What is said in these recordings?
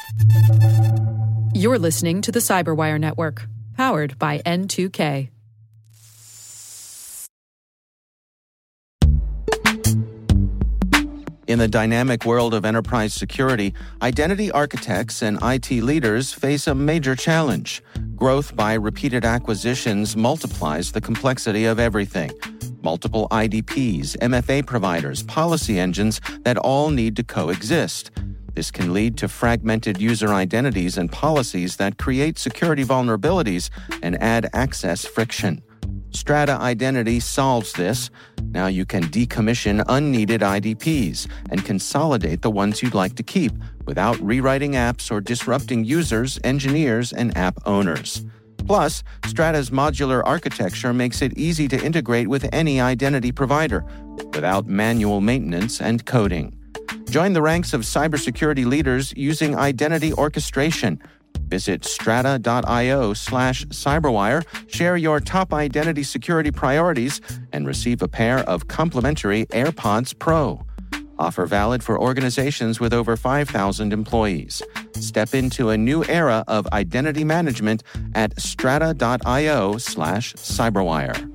You're listening to the Cyberwire Network, powered by N2K. In the dynamic world of enterprise security, identity architects and IT leaders face a major challenge. Growth by repeated acquisitions multiplies the complexity of everything. Multiple IDPs, MFA providers, policy engines that all need to coexist. This can lead to fragmented user identities and policies that create security vulnerabilities and add access friction. Strata Identity solves this. Now you can decommission unneeded IDPs and consolidate the ones you'd like to keep without rewriting apps or disrupting users, engineers, and app owners. Plus, Strata's modular architecture makes it easy to integrate with any identity provider without manual maintenance and coding. Join the ranks of cybersecurity leaders using identity orchestration. Visit strata.io/cyberwire, share your top identity security priorities, and receive a pair of complimentary AirPods Pro. Offer valid for organizations with over 5,000 employees. Step into a new era of identity management at strata.io/cyberwire.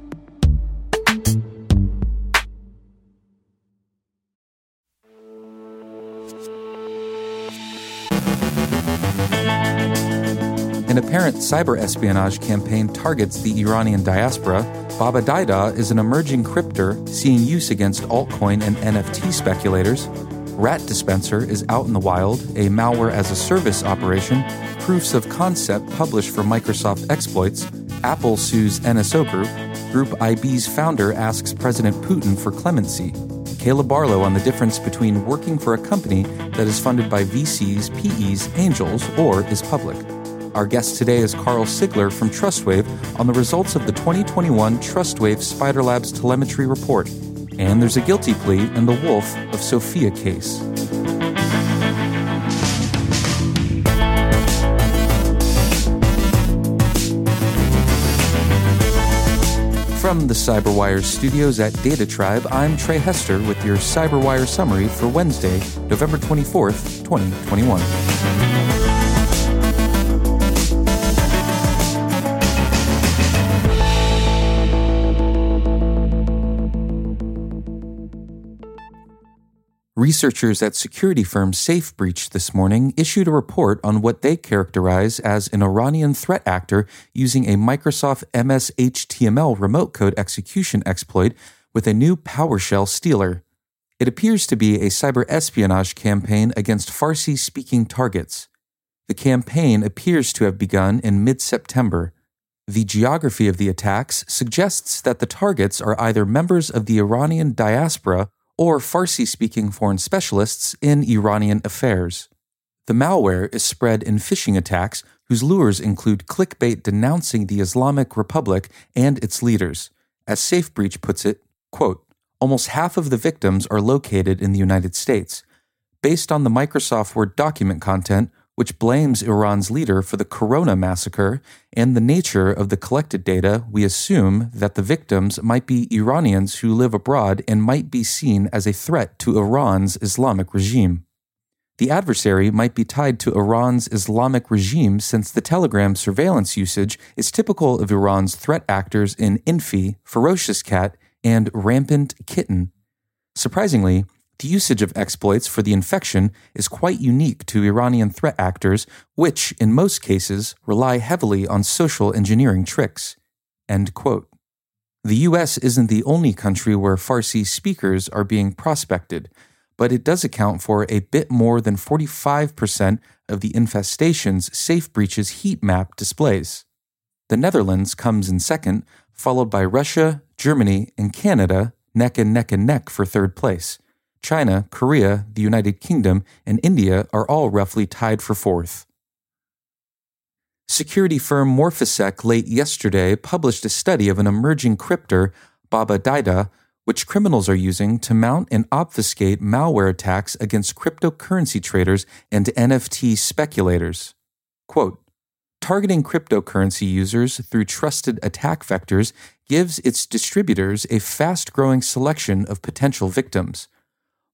An apparent cyber espionage campaign targets the Iranian diaspora. Baba Daida is an emerging crypter seeing use against altcoin and NFT speculators. Rat Dispenser is out in the wild, a malware-as-a-service operation. Proofs of concept published for Microsoft exploits. Apple sues NSO Group. Group IB's founder asks President Putin for clemency. Kayla Barlow on the difference between working for a company that is funded by VCs, PEs, angels, or is public. Our guest today is Carl Sigler from TrustWave on the results of the 2021 TrustWave Spider Labs telemetry report. And there's a guilty plea in the Wolf of Sophia case. From the CyberWire studios at Data Tribe, I'm Trey Hester with your CyberWire summary for Wednesday, November 24th, 2021. Researchers at security firm SafeBreach this morning issued a report on what they characterize as an Iranian threat actor using a Microsoft MS-HTML remote code execution exploit with a new PowerShell stealer. It appears to be a cyber espionage campaign against Farsi-speaking targets. The campaign appears to have begun in mid-September. The geography of the attacks suggests that the targets are either members of the Iranian diaspora or Farsi-speaking foreign specialists in Iranian affairs. The malware is spread in phishing attacks whose lures include clickbait denouncing the Islamic Republic and its leaders. As SafeBreach puts it, quote, almost half of the victims are located in the United States. Based on the Microsoft Word document content, which blames Iran's leader for the Corona massacre, and the nature of the collected data, we assume that the victims might be Iranians who live abroad and might be seen as a threat to Iran's Islamic regime. The adversary might be tied to Iran's Islamic regime since the Telegram surveillance usage is typical of Iran's threat actors in Infi, Ferocious Cat, and Rampant Kitten. Surprisingly, the usage of exploits for the infection is quite unique to Iranian threat actors, which, in most cases, rely heavily on social engineering tricks. End quote. The U.S. isn't the only country where Farsi speakers are being prospected, but it does account for a bit more than 45% of the infestations SafeBreach's heat map displays. The Netherlands comes in second, followed by Russia, Germany, and Canada, neck and neck for third place. China, Korea, the United Kingdom, and India are all roughly tied for fourth. Security firm Morphisec late yesterday published a study of an emerging crypter, Baba Daida, which criminals are using to mount and obfuscate malware attacks against cryptocurrency traders and NFT speculators. Quote, targeting cryptocurrency users through trusted attack vectors gives its distributors a fast-growing selection of potential victims.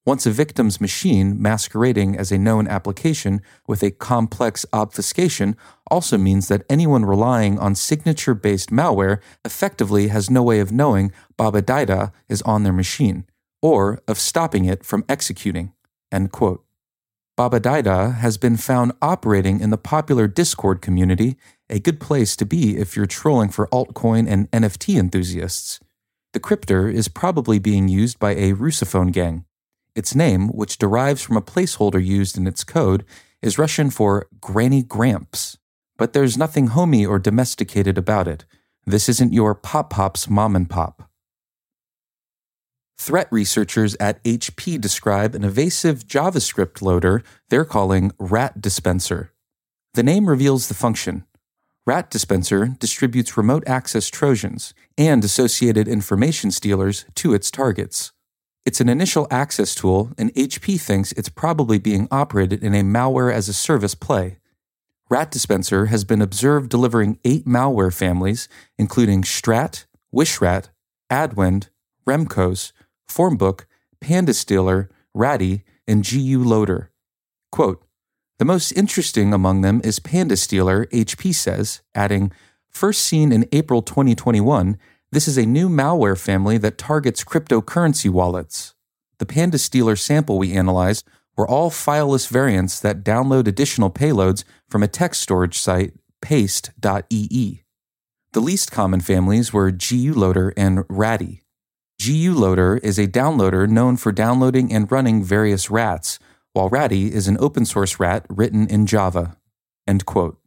Once a victim's machine masquerading as a known application with a complex obfuscation also means that anyone relying on signature-based malware effectively has no way of knowing Baba Daida is on their machine, or of stopping it from executing. End quote. Baba Daida has been found operating in the popular Discord community, a good place to be if you're trolling for altcoin and NFT enthusiasts. The cryptor is probably being used by a Russophone gang. Its name, which derives from a placeholder used in its code, is Russian for Granny Gramps. But there's nothing homey or domesticated about it. This isn't your Pop-Pop's mom and pop. Threat researchers at HP describe an evasive JavaScript loader they're calling Rat Dispenser. The name reveals the function. Rat Dispenser distributes remote access Trojans and associated information stealers to its targets. It's an initial access tool, and HP thinks it's probably being operated in a malware-as-a-service play. Rat Dispenser has been observed delivering 8 malware families, including Strat, Wishrat, Adwind, Remcos, Formbook, Panda Stealer, Ratty, and GU Loader. Quote, "The most interesting among them is Panda Stealer," HP says, adding, "First seen in April 2021, this is a new malware family that targets cryptocurrency wallets. The Panda Stealer sample we analyzed were all fileless variants that download additional payloads from a text storage site, paste.ee. The least common families were GU Loader and Ratty. GU Loader is a downloader known for downloading and running various rats, while Ratty is an open-source rat written in Java." End quote.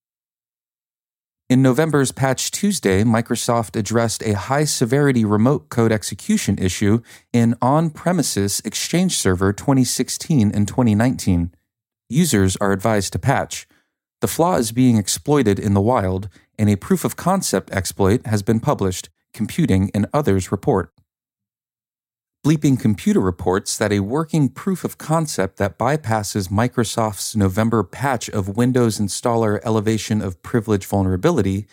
In November's Patch Tuesday, Microsoft addressed a high-severity remote code execution issue in On-Premises Exchange Server 2016 and 2019. Users are advised to patch. The flaw is being exploited in the wild, and a proof-of-concept exploit has been published, Computing and others report. Bleeping Computer reports that a working proof of concept that bypasses Microsoft's November patch of Windows Installer Elevation of Privilege Vulnerability,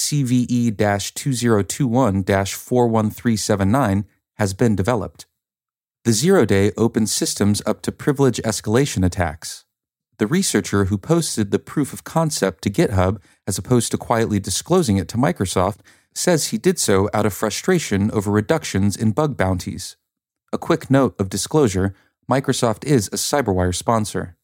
CVE-2021-41379, has been developed. The zero-day opens systems up to privilege escalation attacks. The researcher who posted the proof of concept to GitHub, as opposed to quietly disclosing it to Microsoft, says he did so out of frustration over reductions in bug bounties. A quick note of disclosure, Microsoft is a CyberWire sponsor.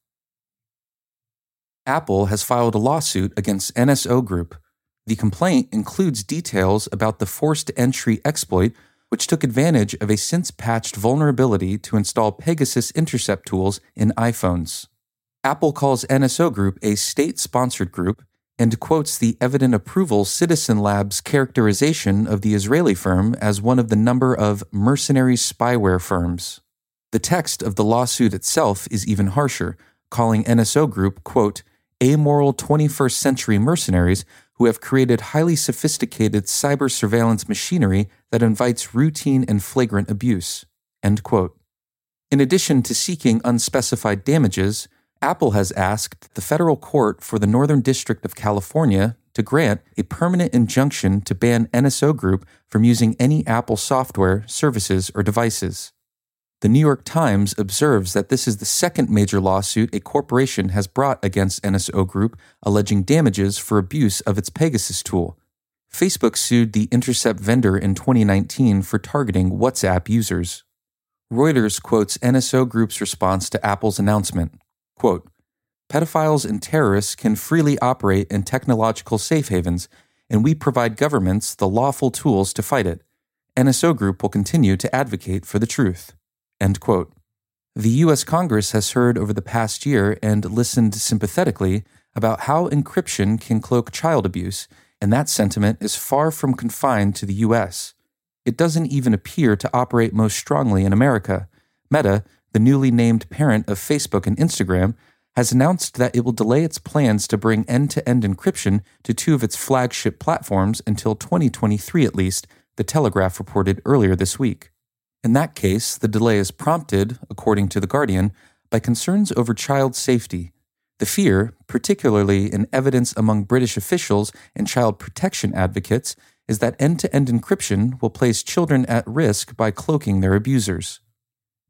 Apple has filed a lawsuit against NSO Group. The complaint includes details about the forced entry exploit, which took advantage of a since-patched vulnerability to install Pegasus intercept tools in iPhones. Apple calls NSO Group a state-sponsored group and quotes the Evident Approval Citizen Labs characterization of the Israeli firm as one of the number of mercenary spyware firms. The text of the lawsuit itself is even harsher, calling NSO Group, quote, amoral 21st century mercenaries who have created highly sophisticated cyber surveillance machinery that invites routine and flagrant abuse, end quote. In addition to seeking unspecified damages, Apple has asked the federal court for the Northern District of California to grant a permanent injunction to ban NSO Group from using any Apple software, services, or devices. The New York Times observes that this is the second major lawsuit a corporation has brought against NSO Group, alleging damages for abuse of its Pegasus tool. Facebook sued the Intercept vendor in 2019 for targeting WhatsApp users. Reuters quotes NSO Group's response to Apple's announcement. Quote, pedophiles and terrorists can freely operate in technological safe havens, and we provide governments the lawful tools to fight it. NSO Group will continue to advocate for the truth. End quote. The U.S. Congress has heard over the past year and listened sympathetically about how encryption can cloak child abuse, and that sentiment is far from confined to the U.S. It doesn't even appear to operate most strongly in America. Meta, the newly named parent of Facebook and Instagram, has announced that it will delay its plans to bring end-to-end encryption to 2 of its flagship platforms until 2023 at least, The Telegraph reported earlier this week. In that case, the delay is prompted, according to The Guardian, by concerns over child safety. The fear, particularly in evidence among British officials and child protection advocates, is that end-to-end encryption will place children at risk by cloaking their abusers.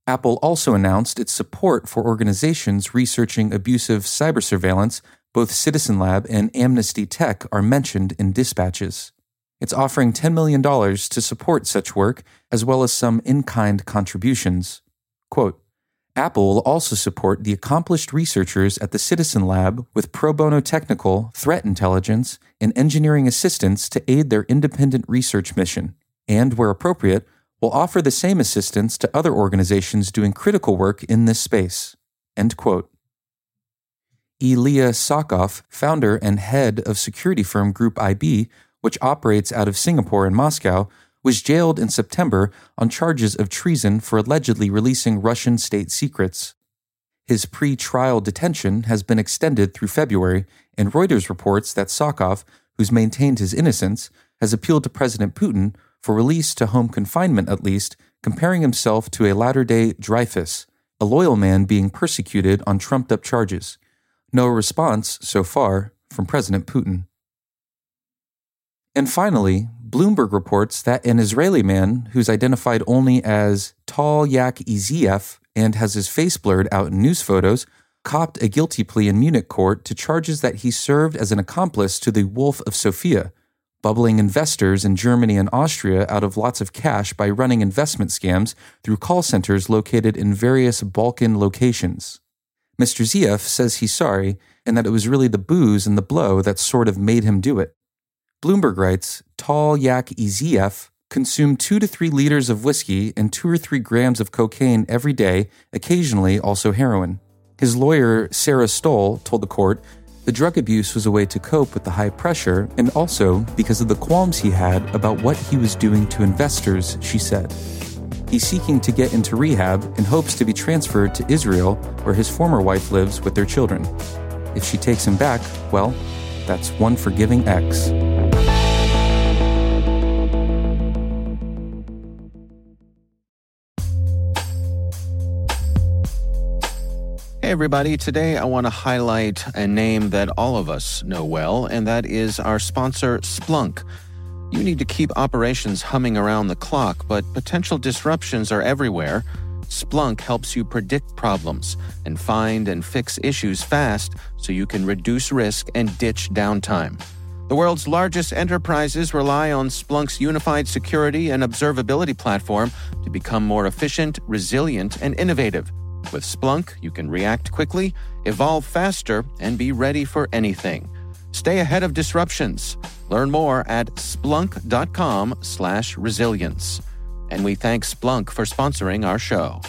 Apple also announced its support for organizations researching abusive cyber surveillance. Both Citizen Lab and Amnesty Tech are mentioned in dispatches. It's offering $10 million to support such work, as well as some in-kind contributions. Quote, Apple will also support the accomplished researchers at the Citizen Lab with pro bono technical, threat intelligence, and engineering assistance to aid their independent research mission, and, where appropriate, will offer the same assistance to other organizations doing critical work in this space. End quote. Ilya Sokov, founder and head of security firm Group IB, which operates out of Singapore and Moscow, was jailed in September on charges of treason for allegedly releasing Russian state secrets. His pre-trial detention has been extended through February, and Reuters reports that Sokov, who's maintained his innocence, has appealed to President Putin for release to home confinement at least, comparing himself to a latter-day Dreyfus, a loyal man being persecuted on trumped-up charges. No response, so far, from President Putin. And finally, Bloomberg reports that an Israeli man who's identified only as Tal Yak Iziev and has his face blurred out in news photos copped a guilty plea in Munich court to charges that he served as an accomplice to the Wolf of Sofia, bubbling investors in Germany and Austria out of lots of cash by running investment scams through call centers located in various Balkan locations. Mr. Ziev says he's sorry and that it was really the booze and the blow that sort of made him do it. Bloomberg writes, Tal Yak Iziev consumed 2 to 3 liters of whiskey and 2 or 3 grams of cocaine every day, occasionally also heroin. His lawyer, Sarah Stoll, told the court the drug abuse was a way to cope with the high pressure and also because of the qualms he had about what he was doing to investors, she said. He's seeking to get into rehab and hopes to be transferred to Israel, where his former wife lives with their children. If she takes him back, well, that's one forgiving ex. Hey everybody, today I want to highlight a name that all of us know well, and that is our sponsor, Splunk. You need to keep operations humming around the clock, but potential disruptions are everywhere. Splunk helps you predict problems and find and fix issues fast so you can reduce risk and ditch downtime. The world's largest enterprises rely on Splunk's unified security and observability platform to become more efficient, resilient, and innovative. With Splunk, you can react quickly, evolve faster, and be ready for anything. Stay ahead of disruptions. Learn more at splunk.com/resilience. And we thank Splunk for sponsoring our show.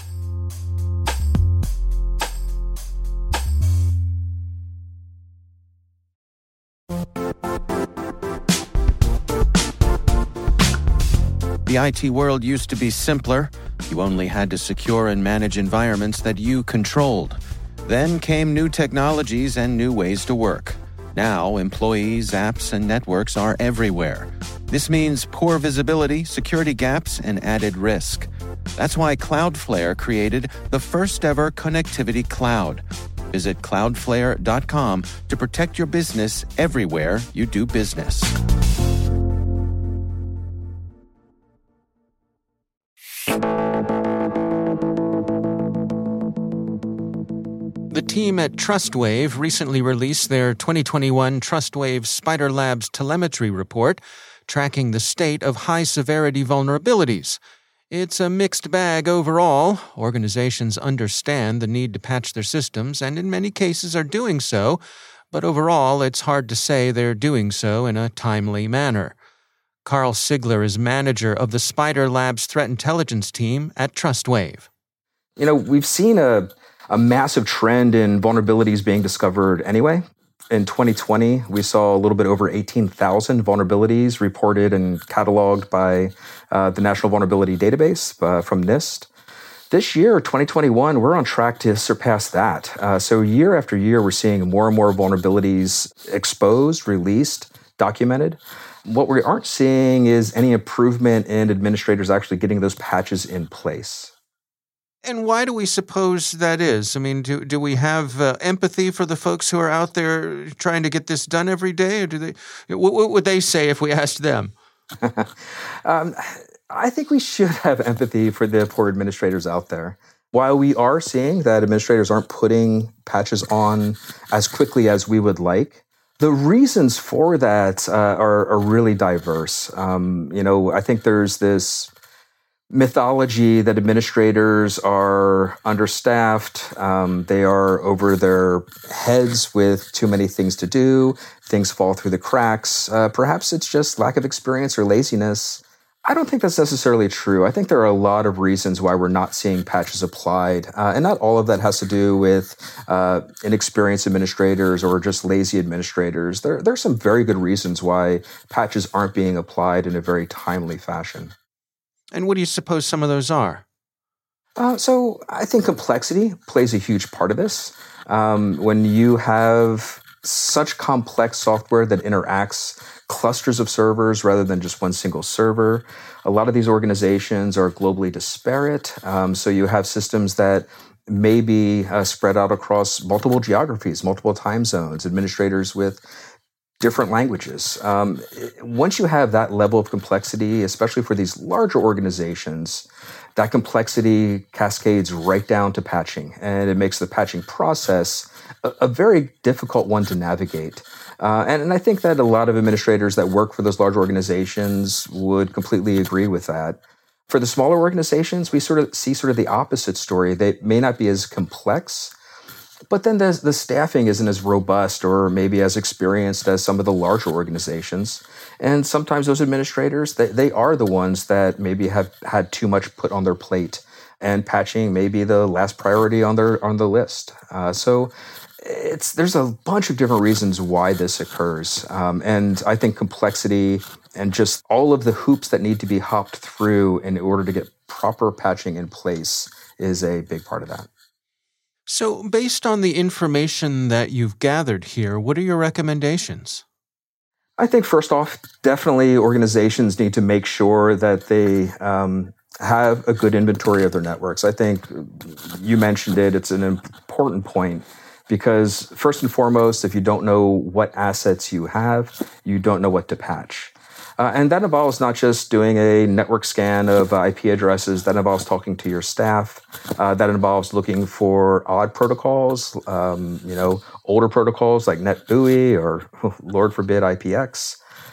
The IT world used to be simpler. You only had to secure and manage environments that you controlled. Then came new technologies and new ways to work. Now, employees, apps, and networks are everywhere. This means poor visibility, security gaps, and added risk. That's why Cloudflare created the first-ever connectivity cloud. Visit cloudflare.com to protect your business everywhere you do business. The team at TrustWave recently released their 2021 TrustWave Spider Labs telemetry report, tracking the state of high-severity vulnerabilities. It's a mixed bag overall. Organizations understand the need to patch their systems and in many cases are doing so, but overall it's hard to say they're doing so in a timely manner. Carl Sigler is manager of the Spider Labs threat intelligence team at TrustWave. We've seen a massive trend in vulnerabilities being discovered anyway. In 2020, we saw a little bit over 18,000 vulnerabilities reported and cataloged by the National Vulnerability Database from NIST. This year, 2021, we're on track to surpass that. So year after year, we're seeing more and more vulnerabilities exposed, released, documented. What we aren't seeing is any improvement in administrators actually getting those patches in place. And why do we suppose that is? I mean, do we have empathy for the folks who are out there trying to get this done every day? Or what would they say if we asked them? I think we should have empathy for the poor administrators out there. While we are seeing that administrators aren't putting patches on as quickly as we would like, the reasons for that are really diverse. I think there's this mythology that administrators are understaffed. They are over their heads with too many things to do. Things fall through the cracks. Perhaps it's just lack of experience or laziness. I don't think that's necessarily true. I think there are a lot of reasons why we're not seeing patches applied. And not all of that has to do with inexperienced administrators or just lazy administrators. There are some very good reasons why patches aren't being applied in a very timely fashion. And what do you suppose some of those are? So I think complexity plays a huge part of this. When you have such complex software that interacts clusters of servers rather than just one single server. A lot of these organizations are globally disparate. So you have systems that may be spread out across multiple geographies, multiple time zones, administrators with different languages. Once you have that level of complexity, especially for these larger organizations, that complexity cascades right down to patching, and it makes the patching process a very difficult one to navigate. And I think that a lot of administrators that work for those large organizations would completely agree with that. For the smaller organizations, we sort of see the opposite story. They may not be as complex, but then the staffing isn't as robust or maybe as experienced as some of the larger organizations. And sometimes those administrators, they are the ones that maybe have had too much put on their plate, and patching may be the last priority on the list. So there's a bunch of different reasons why this occurs. And I think complexity and just all of the hoops that need to be hopped through in order to get proper patching in place is a big part of that. So based on the information that you've gathered here, what are your recommendations? I think first off, definitely organizations need to make sure that they have a good inventory of their networks. I think you mentioned it. It's an important point. Because first and foremost, if you don't know what assets you have, you don't know what to patch. And that involves not just doing a network scan of IP addresses, that involves talking to your staff, that involves looking for odd protocols, older protocols like NetBEUI or, Lord forbid, IPX,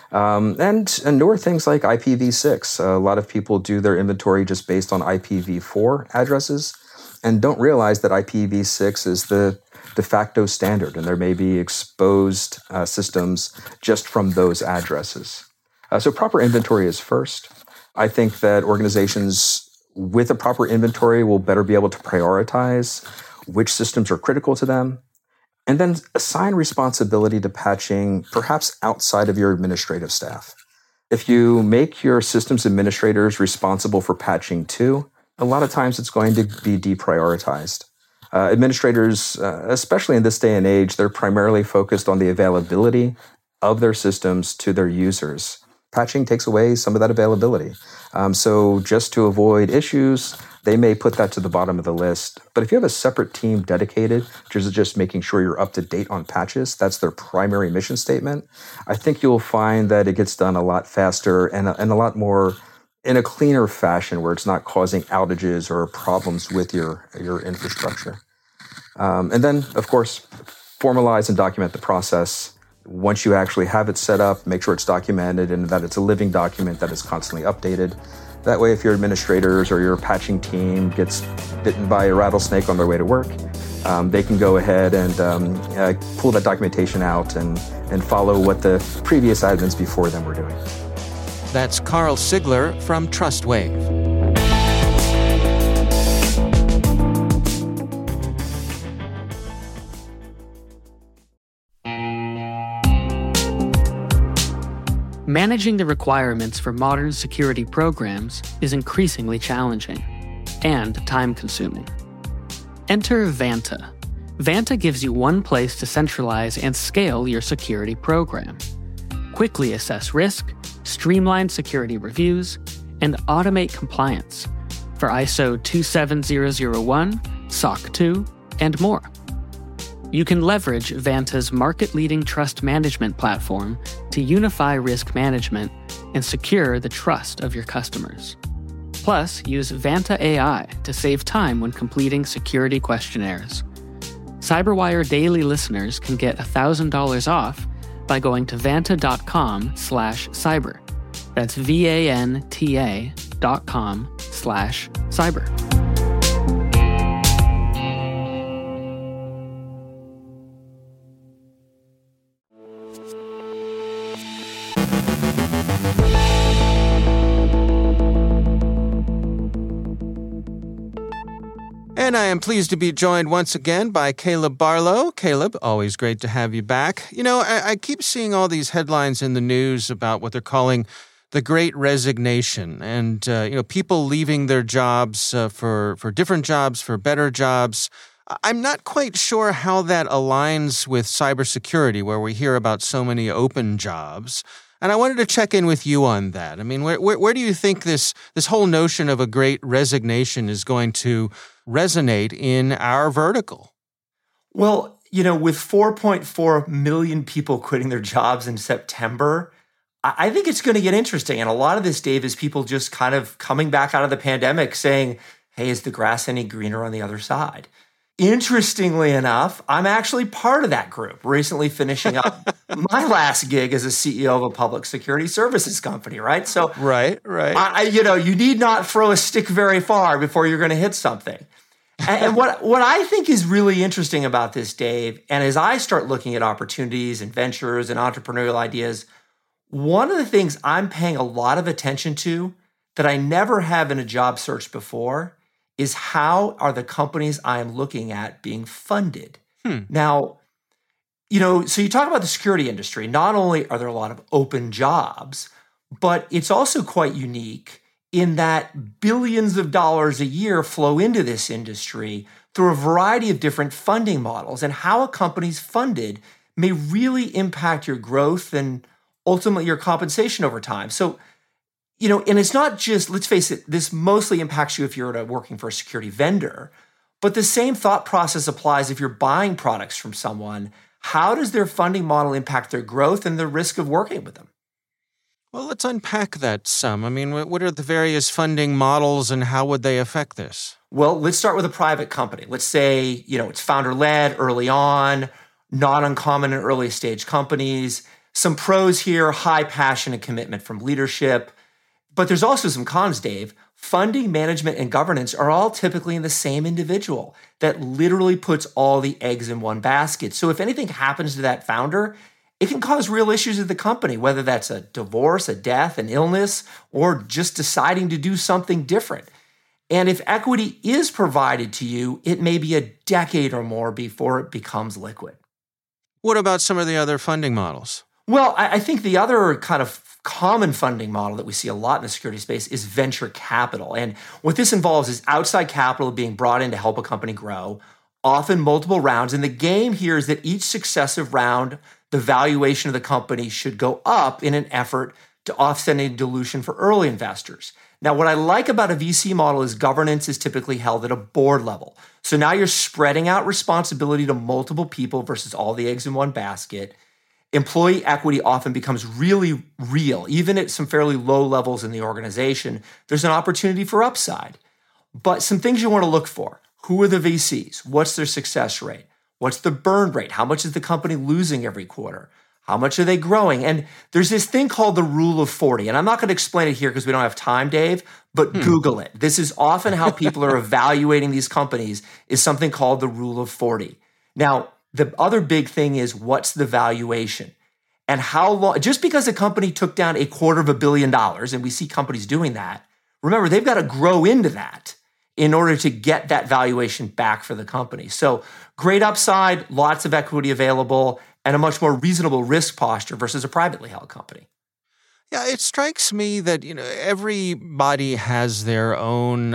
and newer things like IPv6. A lot of people do their inventory just based on IPv4 addresses and don't realize that IPv6 is the de facto standard, and there may be exposed systems just from those addresses. So proper inventory is first. I think that organizations with a proper inventory will better be able to prioritize which systems are critical to them, and then assign responsibility to patching perhaps outside of your administrative staff. If you make your systems administrators responsible for patching too, a lot of times it's going to be deprioritized. Administrators, especially in this day and age, they're primarily focused on the availability of their systems to their users. Patching takes away some of that availability. So just to avoid issues, they may put that to the bottom of the list. But if you have a separate team dedicated to just making sure you're up to date on patches, that's their primary mission statement, I think you'll find that it gets done a lot faster and a lot more in a cleaner fashion where it's not causing outages or problems with your infrastructure. And then, of course, formalize and document the process. Once you actually have it set up, make sure it's documented and that it's a living document that is constantly updated. That way, if your administrators or your patching team gets bitten by a rattlesnake on their way to work, they can go ahead and pull that documentation out and follow what the previous admins before them were doing. That's Carl Sigler from TrustWave. Managing the requirements for modern security programs is increasingly challenging and time-consuming. Enter Vanta. Vanta gives you one place to centralize and scale your security program. Quickly assess risk, streamline security reviews, and automate compliance for ISO 27001, SOC 2, and more. You can leverage Vanta's market-leading trust management platform to unify risk management and secure the trust of your customers. Plus, use Vanta AI to save time when completing security questionnaires. CyberWire Daily listeners can get $1,000 off by going to vanta.com/cyber. That's VANTA.com/cyber. And I am pleased to be joined once again by Caleb Barlow. Caleb, always great to have you back. You know, I keep seeing all these headlines in the news about what they're calling the Great Resignation, and people leaving their jobs for different jobs, for better jobs. I'm not quite sure how that aligns with cybersecurity, where we hear about so many open jobs. And I wanted to check in with you on that. I mean, where do you think this whole notion of a Great Resignation is going to resonate in our vertical? Well, with 4.4 million people quitting their jobs in September, I think it's going to get interesting. And a lot of this, Dave, is people just kind of coming back out of the pandemic saying, hey, is the grass any greener on the other side? Interestingly enough, I'm actually part of that group, recently finishing up my last gig as a CEO of a public security services company, right? So, right. You need not throw a stick very far before you're going to hit something. And what I think is really interesting about this, Dave, and as I start looking at opportunities and ventures and entrepreneurial ideas, one of the things I'm paying a lot of attention to that I never have in a job search before is how are the companies I am looking at being funded? Now, so you talk about the security industry. Not only are there a lot of open jobs, but it's also quite unique in that billions of dollars a year flow into this industry through a variety of different funding models. And how a company's funded may really impact your growth and ultimately your compensation over time. So, and it's not just, let's face it, this mostly impacts you if you're working for a security vendor, but the same thought process applies if you're buying products from someone. How does their funding model impact their growth and the risk of working with them? Well, let's unpack that some. I mean, what are the various funding models and how would they affect this? Well, let's start with a private company. Let's say, it's founder-led early on, not uncommon in early stage companies. Some pros here, high passion and commitment from leadership. But there's also some cons, Dave. Funding, management, and governance are all typically in the same individual that literally puts all the eggs in one basket. So if anything happens to that founder, it can cause real issues at the company, whether that's a divorce, a death, an illness, or just deciding to do something different. And if equity is provided to you, it may be a decade or more before it becomes liquid. What about some of the other funding models? Well, I think the other kind of common funding model that we see a lot in the security space is venture capital. And what this involves is outside capital being brought in to help a company grow, often multiple rounds. And the game here is that each successive round, the valuation of the company should go up in an effort to offset any dilution for early investors. Now, what I like about a VC model is governance is typically held at a board level. So now you're spreading out responsibility to multiple people versus all the eggs in one basket. Employee equity often becomes really real. Even at some fairly low levels in the organization, there's an opportunity for upside. But some things you want to look for. Who are the VCs? What's their success rate? What's the burn rate? How much is the company losing every quarter? How much are they growing? And there's this thing called the Rule of 40. And I'm not going to explain it here because we don't have time, Dave, but Google it. This is often how people are evaluating these companies, is something called the Rule of 40. Now, the other big thing is, what's the valuation? And how long, just because a company took down $250 million, and we see companies doing that, remember, they've got to grow into that in order to get that valuation back for the company. So great upside, lots of equity available, and a much more reasonable risk posture versus a privately held company. Yeah, it strikes me that, everybody has their own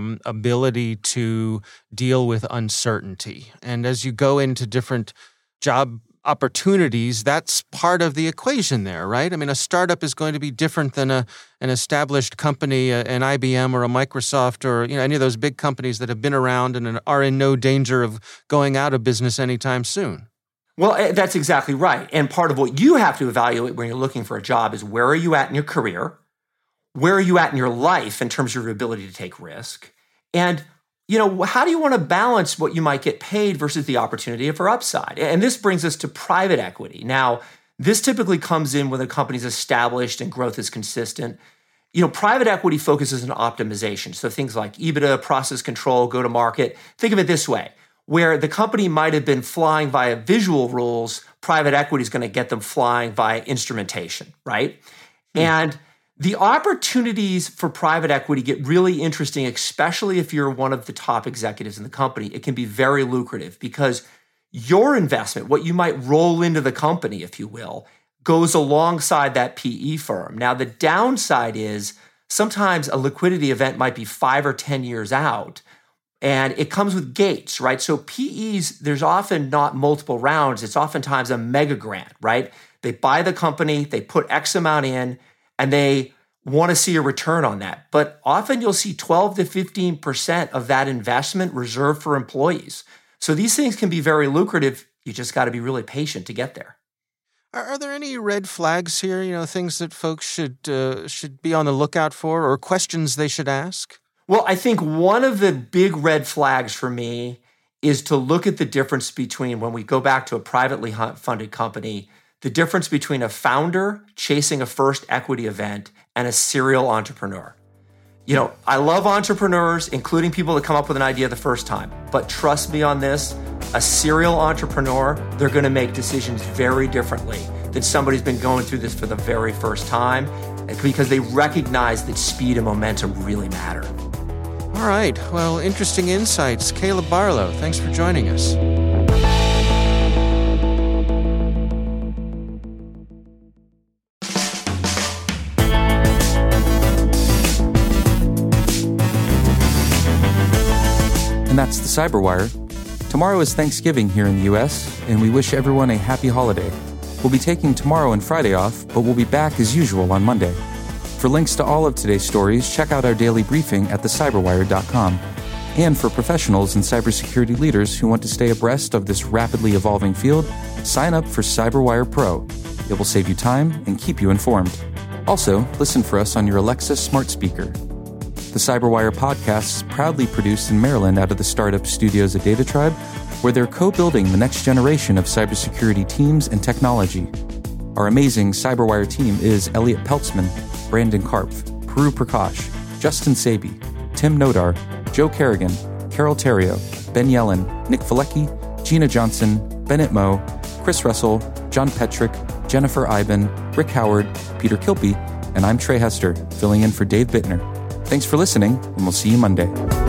ability to deal with uncertainty. And as you go into different job opportunities, that's part of the equation there, right? I mean, a startup is going to be different than an established company, an IBM or a Microsoft or any of those big companies that have been around and are in no danger of going out of business anytime soon. Well, that's exactly right. And part of what you have to evaluate when you're looking for a job is, where are you at in your career? where are you at in your life in terms of your ability to take risk? And, how do you want to balance what you might get paid versus the opportunity for upside? And this brings us to private equity. Now, this typically comes in when a company's established and growth is consistent. Private equity focuses on optimization. So things like EBITDA, process control, go to market. Think of it this way, where the company might have been flying via visual rules, private equity is going to get them flying via instrumentation, right? And the opportunities for private equity get really interesting, especially if you're one of the top executives in the company. It can be very lucrative because your investment, what you might roll into the company, if you will, goes alongside that PE firm. Now, the downside is sometimes a liquidity event might be 5 or 10 years out, and it comes with gates, right? So PEs, there's often not multiple rounds. It's oftentimes a mega grant, right? They buy the company, they put X amount in, and they want to see a return on that. But often you'll see 12 to 15% of that investment reserved for employees. So these things can be very lucrative. You just got to be really patient to get there. Are there any red flags here, things that folks should be on the lookout for or questions they should ask? Well, I think one of the big red flags for me is to look at the difference between, when we go back to a privately funded company, the difference between a founder chasing a first equity event and a serial entrepreneur. I love entrepreneurs, including people that come up with an idea the first time. But trust me on this, a serial entrepreneur, they're going to make decisions very differently than somebody who's been going through this for the very first time, because they recognize that speed and momentum really matter. All right. Well, interesting insights. Caleb Barlow, thanks for joining us. And that's the Cyberwire. Tomorrow is Thanksgiving here in the U.S., and we wish everyone a happy holiday. We'll be taking tomorrow and Friday off, but we'll be back as usual on Monday. For links to all of today's stories, check out our daily briefing at thecyberwire.com. And for professionals and cybersecurity leaders who want to stay abreast of this rapidly evolving field, sign up for Cyberwire Pro. It will save you time and keep you informed. Also, listen for us on your Alexa smart speaker. The Cyberwire podcast is proudly produced in Maryland out of the startup studios at DataTribe, where they're co-building the next generation of cybersecurity teams and technology. Our amazing Cyberwire team is Elliot Peltzman, Brandon Karpf, Puru Prakash, Justin Sabi, Tim Nodar, Joe Kerrigan, Carol Terrio, Ben Yellen, Nick Valecki, Gina Johnson, Bennett Moe, Chris Russell, John Petrick, Jennifer Iben, Rick Howard, Peter Kilpie, and I'm Trey Hester, filling in for Dave Bittner. Thanks for listening, and we'll see you Monday.